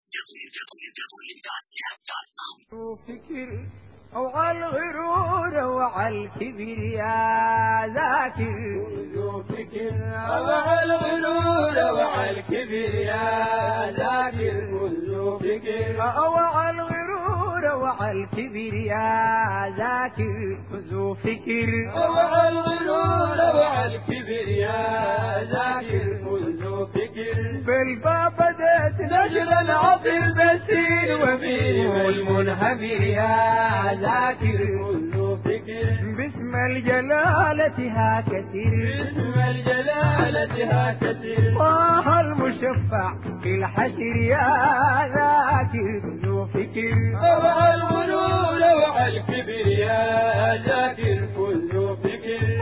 فكر وعلى الغرور وعلى الكبر يا ذاكر. فكر وعلى الغرور وعلى الكبر يا ذاكر. فكر وعلى الغرور وعلى الكبر يا ذاكر. خذوا فكر وعلى الغرور وعلى الكبر يا ذاكر. خذوا فكر بالباب بدأت نجلا عطر بسير وبيه المنهمر يا ذاكر. خذوا فكر باسم الجلالة هكثر. باسم الجلالة هكثر. طه المشفع في الحشر يا ذاكر. خذوا فكر وعلى الغرور وعلى الكبر يا ذاكر. خذوا فكر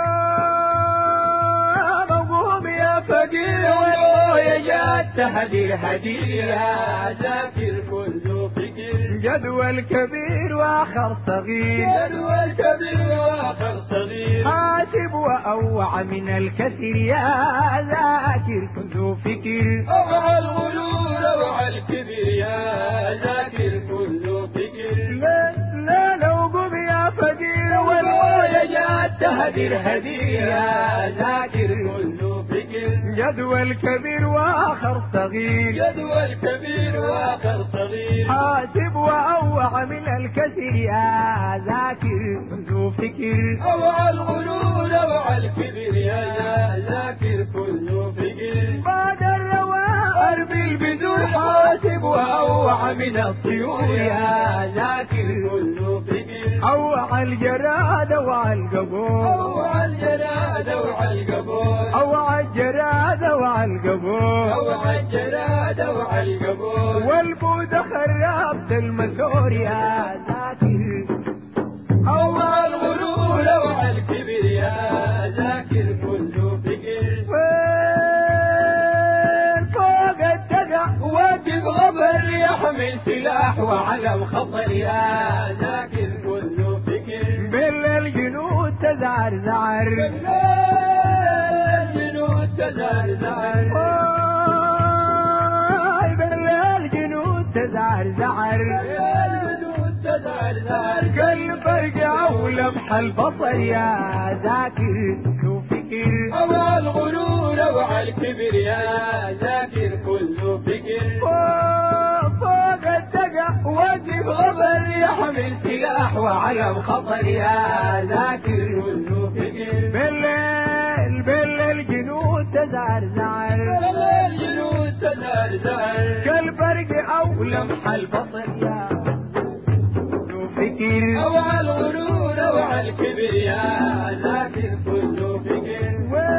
قوم يا فقير ويا جاد تهدي الهدي يا ذاكر. خذوا فكر جدوى الكبير واخر صغير. جدوى الكبير واخر صغير. حاسب واوع من الكثير يا ذاكر. خذوا فكر وعلى الغرور وعلى الكبر يا ذاكر. خذوا فكر لا لو قم يا فقير ويا جاد تهدي الهدي يا ذاكر. خذوا فكر جدوى الكبير واخر صغير. جدوى الكبير واخر صغير. حاسب واوع من الكثير يا ذاكر. خذوا فكر وعلى الغرور وعلى الكبر يا ذاكر. خذوا فكر بعد الرواء ارمي البذور. حاسب واوع من الطيور يا ذاكر. خذوا فكر اوع الجراد وعلى القبور. اوع الجراد وعلى القبور. اوع الجراد وعلى القبور. اوع الجراد وعلى القبور. والبود خربت المسور يا ذاكر. وعلى الغرور وعلى الكبر يا ذاكر. خذوا فكر فوق الدقع واقف غبر يحمل سلاح وعلم خطر يا ذاكر. خذوا فكر بالجنود تزعر زعر. الجنود تزعر زعر. بالجنود تزعر زعر. الجنود تزعر زعر. كالبرق او لمح البصر يا ذاكر. خذوا فكر وعلى الغرور وعلى الكبر يا ذاكر. خذوا فكر فوق الدقع واقف غبر يحمل سلاح وعلم خطر يا ذاكر. خذوا فكر بالليل جنود تزعر زعر. الجنود تزعر زعر. كالبرق او لمح البصر يا خذوا فكر وعلى الغرور وعلى الكبر يا ذاكر. خذوا فكر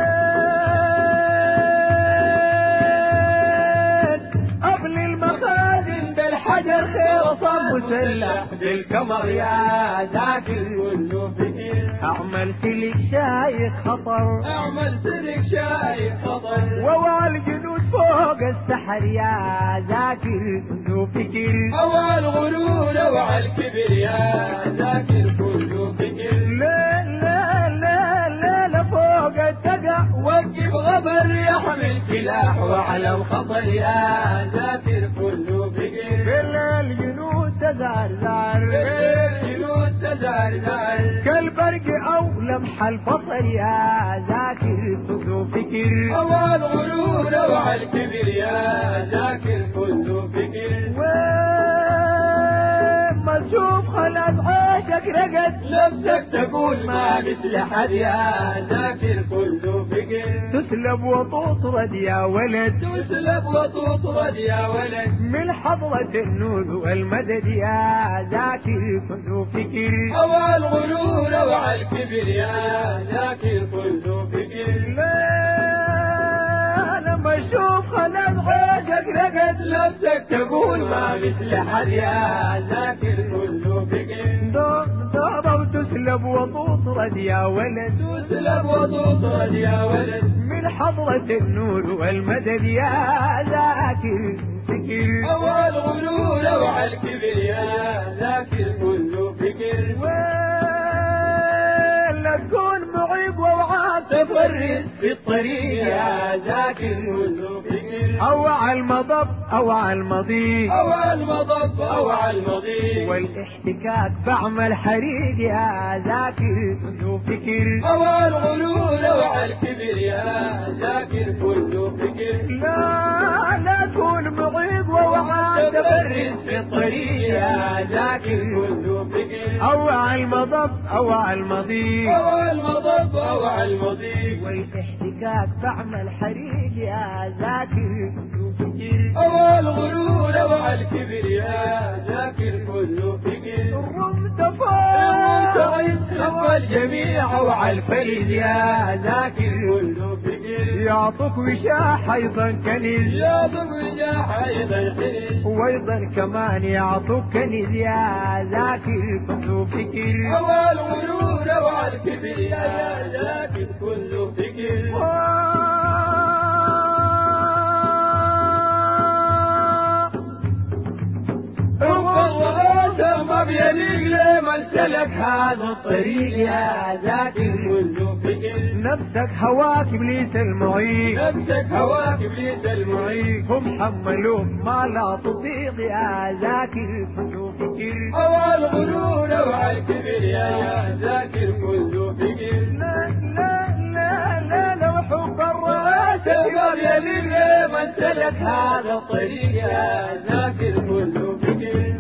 قبل المخازن بالحجر خير صب مسلح بالقمر يا ذاكر. خذوا فكر اعمل سلك شايخ خطر. اعمل سلك شايخ خطر. ووعى الجنود فوق السحر يا ذاكر. خذوا فكر وعلى الغرور وعلى الكبر يا ذاكر. خذوا فكر لا فوق الدقع وقف غبر يحمل سلاح وعلم خطر يا ذاكر. خذوا فكر بالجنود تزعر زعر. الجنود تزعر زعر. كالبرق او لمح البصر يا ذاكر. خذوا فكر وعلى الغرور وعلى الكبر يا ذاكر. خذوا فكر ما تشوف خلت عاشق رقد نفسك تقول ما مثل حد يا ذاكر. خذوا فكر تسلب وتطرد يا ولد. تسلب وتطرد يا ولد. من حضرة النور والمدد يا ذاكر. خذوا فكر وعلى الغرور وعلى الكبر يا ذاكر. خذوا فكر لما اشوف خلت عاشق رقد نفسك تقول ما مثل حد يا ذاكر. خذوا فكر ضرب تسلب وتطرد يا ولد. تسلب وتطرد يا ولد. من حضرة النور والمدد يا ذاكر. فكر وعلى الغرور وعلى الكبر يا ذاكر. خذوا فكر ولا تكون معيب ووعاك تفرس في الطريق يا ذاكر. خذوا فكر أو على المضب أو على المضي أو على المضب أو على المضي والاحتكاك بعمل حريق يا ذاكر كله فكر أو على الغلول أو على الكبر يا ذاكر كله فكر لا تكون معيب ووعى تبرز في الطريق يا ذاكر كله فكر أو على المضب أو على المضي أو على المضب أو على المضي والاحتكاك بعمل حريق يا ذاكر كله فكر أو على الغلول أو على الكبر يا ذاكر كله فكر الرمت فوق الجميع وعلى الفيز يا ذاكر كله فكر يعطوك وشاح أيضا كنز يا ضمجاح أيضا حرز وايضا كمان يعطوك كنز يا ذاكر كله فكر أو على الغلول أو على الكبر يا ذاكر كله فكر ما بيليق لمن سلك هذا الطريق يا ذاكر كله فكر نفسك هواك ابليس المعيق نفسك هواك ابليس المعيق هم حملوك ما لا تطيق يا ذاكر كله فكر أو على الغلول أو على الكبر يا ذاكر كله فكر لا لو حب الرأس ما بيليق لمن سلك هذا الطريق يا ذاكر كله فكر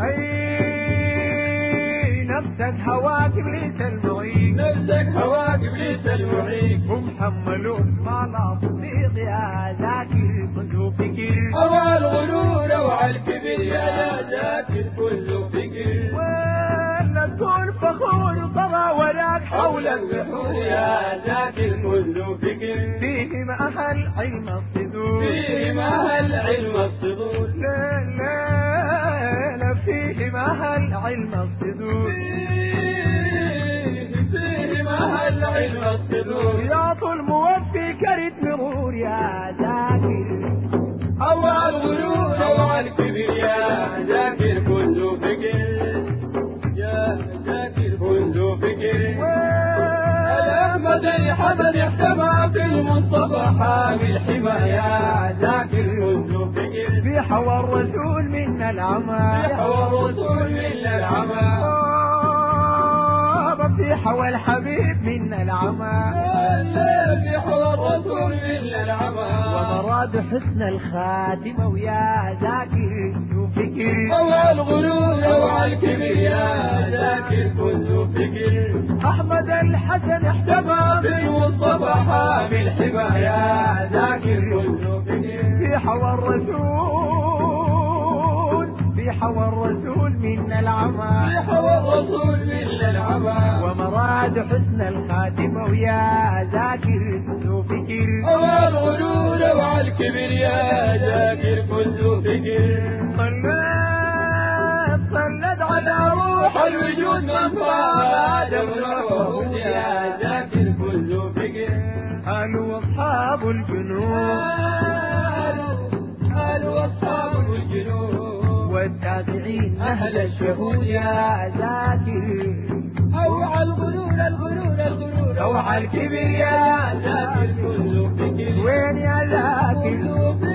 نفسك هواك ابليس المعيق نفسك هواك ابليس المعيق هم حملوك ما لا تطيق يا ذاكر كله فكر أو على الغلول أو على الكبر يا ذاكر كله فكر ولا تكون فخور طغى وراك حول البحور يا ذاكر كله فكر فيهم أهل علم الصدور فيهم أهل علم الصدور لا فيهم أهل علم الصدور فيهم أهل علم الصدور يعطوا الموفي كرت مرور يا ذاكر أو على الغلول أو على الكبر يا ذاكر كله فكر يا ذاكر كله فكر الأحمد حمد احتمى في المصطفى حامي الحماية ذاكر كله فكر في حوى الرسول من العمى في حوى الرسول من العمى في حوى الحبيب من العمى في حوى الرسول من العمى ومراد حسن الخاتمة ويا ذاكر كله فكر أو على الغلول أو على الكبر يا ذاكر كله فكر أحمد الحسن احتمى بالمصطفى حامي الحماية ذاكر كله فكر في حوى الرسول من العمى في حوى الرسول من العمى ومراد حسن الخاتمة ويا ذاكر كله فكر أو على الغلول أو على الكبر يا ذاكر كله فكر صلت على روح الوجود من فاد آدم روح يا ذاكر كله فكر قالوا أصحاب الجنود قالوا أصحاب الجنود والتابعين أهل الشهود يا ذاكر أو على الغلول أو على الكبر يا ذاكر كله فكر وين يا ذاكر كله فكر